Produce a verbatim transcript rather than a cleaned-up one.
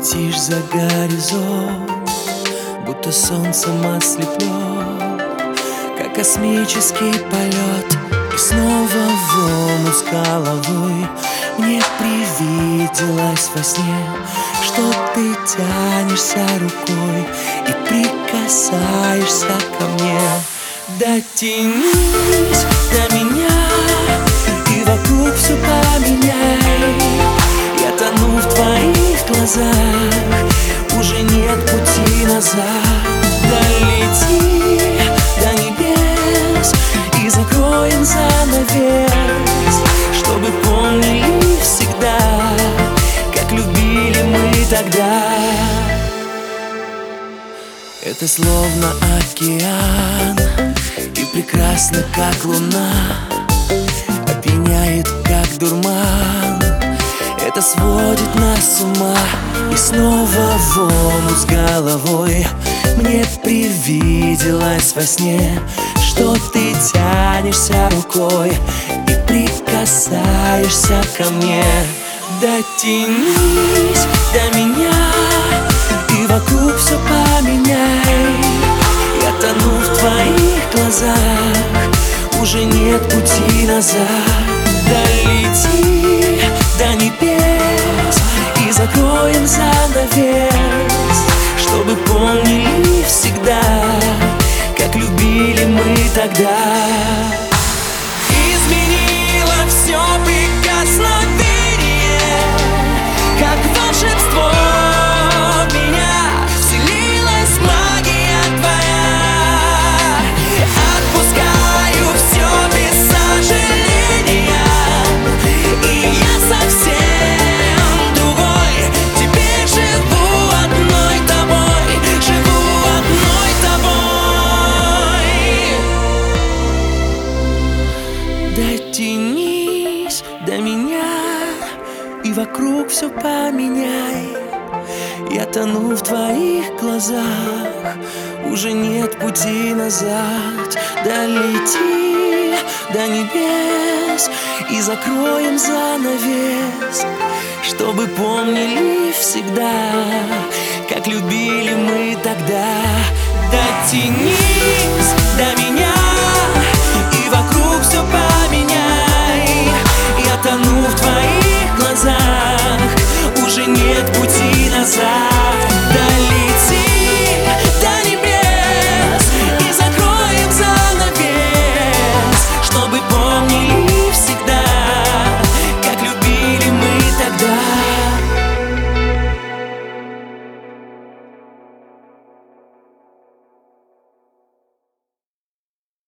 летишь за горизонт, будто солнцем ослеплен, как космический полет. И снова в омут с головой мне привиделось во сне, что ты тянешься рукой и прикасаешься ко мне. Дотянись до меня, и вокруг все поменяй. Я тону в твоих глазах, уже нет пути назад. Долети до небес и закроем занавес, чтобы помнили всегда, как любили мы тогда. Это словно океан, и прекрасно, как луна, опьяняет, как дурман. Это сводит нас с ума. И снова в омут с головой мне привиделось во сне, что ты тянешься рукой и прикасаешься ко мне. Дотянись до меня, и вокруг все поменяй. Я тону в твоих глазах, уже нет пути назад. Долети до небес и закроем занавес, чтобы помнили всегда, как любили мы тогда. Изменило все прикосновение, как волшебство. Дотянись до меня, и вокруг все поменяй. Я тону в твоих глазах, уже нет пути назад. Долети до небес и закроем занавес, чтобы помнили всегда, как любили мы тогда. Дотянись до меня.